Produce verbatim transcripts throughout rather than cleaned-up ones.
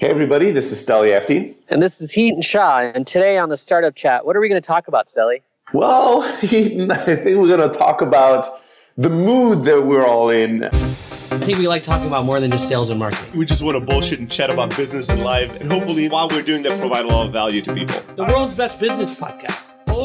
Hey everybody, this is Steli Efti. And this is Heaton Shah. And today on the Startup Chat, what are we going to talk about, Steli? Well, Heaton, I think we're going to talk about the mood that we're all in. I think we like talking about more than just sales and marketing. We just want to bullshit and chat about business and life. And hopefully, while we're doing that, provide a lot of value to people. The world's best business podcast.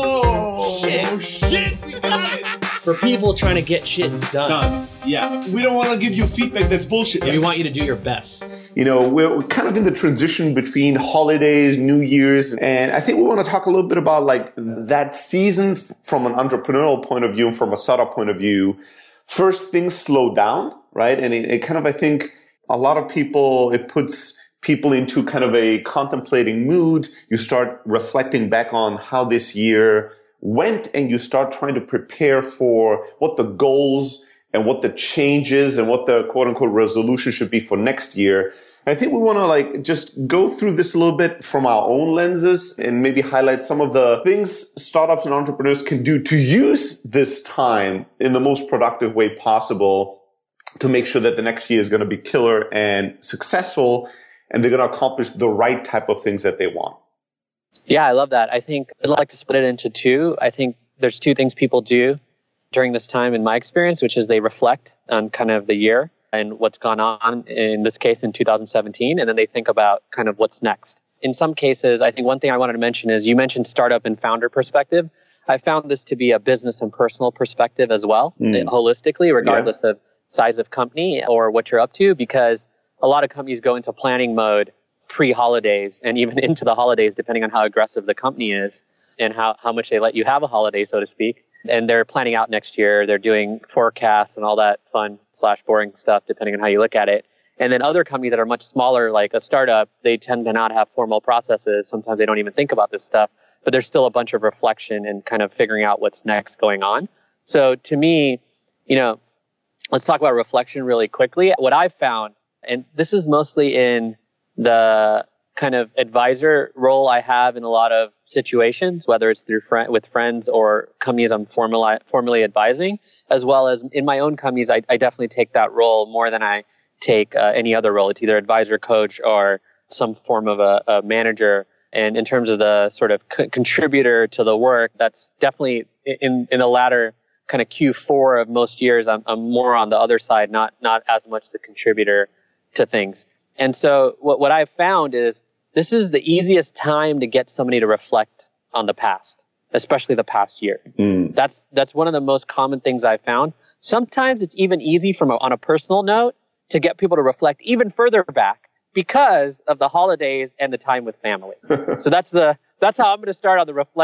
Oh, shit. Oh, shit. We got it. For people trying to get shit done. Done. Yeah. We don't want to give you feedback that's bullshit. Yeah, we want you to do your best. You know, we're kind of in the transition between holidays, New Year's, and I think we want to talk a little bit about like that season from an entrepreneurial point of view and from a startup point of view. First, things slow down, right? And it, it kind of, I think, a lot of people, it puts people into kind of a contemplating mood. You start reflecting back on how this year went, and you start trying to prepare for what the goals and what the changes and what the quote unquote resolution should be for next year. I think we want to like just go through this a little bit from our own lenses and maybe highlight some of the things startups and entrepreneurs can do to use this time in the most productive way possible to make sure that the next year is going to be killer and successful, and they're going to accomplish the right type of things that they want. Yeah, I love that. I think I'd like to split it into two. I think there's two things people do during this time in my experience, which is they reflect on kind of the year and what's gone on, in this case in two thousand seventeen, and then they think about kind of what's next. In some cases, I think one thing I wanted to mention is you mentioned startup and founder perspective. I found this to be a business and personal perspective as well, mm. holistically, regardless yeah. of size of company or what you're up to, because a lot of companies go into planning mode pre-holidays and even into the holidays, depending on how aggressive the company is and how, how much they let you have a holiday, so to speak. And they're planning out next year. They're doing forecasts and all that fun slash boring stuff, depending on how you look at it. And then other companies that are much smaller, like a startup, they tend to not have formal processes. Sometimes they don't even think about this stuff, but there's still a bunch of reflection and kind of figuring out what's next going on. So to me, you know, let's talk about reflection really quickly. What I've found, and this is mostly in the kind of advisor role I have in a lot of situations, whether it's through friend, with friends or companies I'm formally, formally advising, as well as in my own companies, I, I definitely take that role more than I take uh, any other role. It's either advisor, coach, or some form of a, a manager. And in terms of the sort of co- contributor to the work, that's definitely in, in the latter kind of Q four of most years, I'm, I'm more on the other side, not not as much the contributor to things. And so what, what I've found is this is the easiest time to get somebody to reflect on the past, especially the past year. Mm. That's that's one of the most common things I've found. Sometimes it's even easy from a, on a personal note to get people to reflect even further back because of the holidays and the time with family. So that's the that's how I'm going to start on the reflection.